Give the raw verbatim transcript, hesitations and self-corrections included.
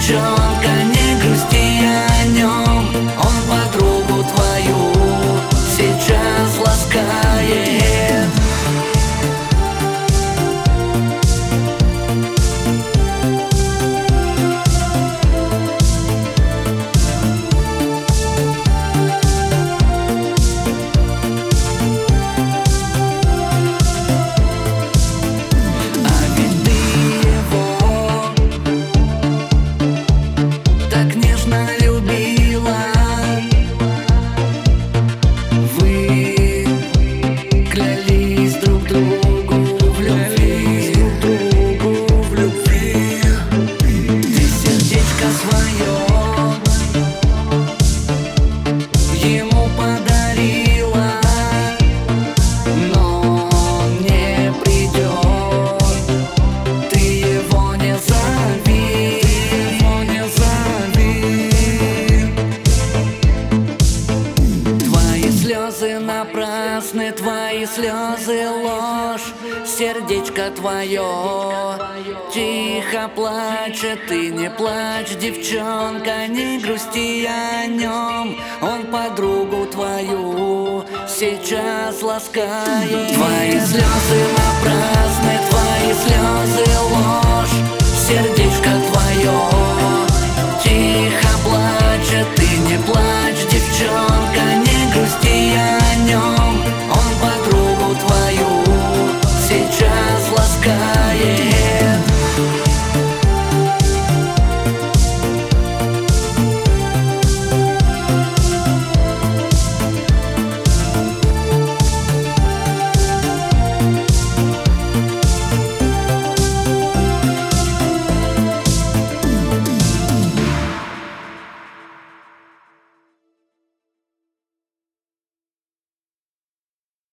девчонка, не грусти о нем. Он подругу твою сейчас ласкает. Ему подарила, но он не придет. Ты его не зови, его не зови. Твои слезы напрасны, твои слезы ложь. Сердечко твое тихо плачет. Ты не плачь, девчонка, не грусти о нем. Он подругу твою сейчас ласкает. Твои слезы напрасны, твои слезы ложь. Сердечко твое тихо плачет. Ты не плачь, девчонка,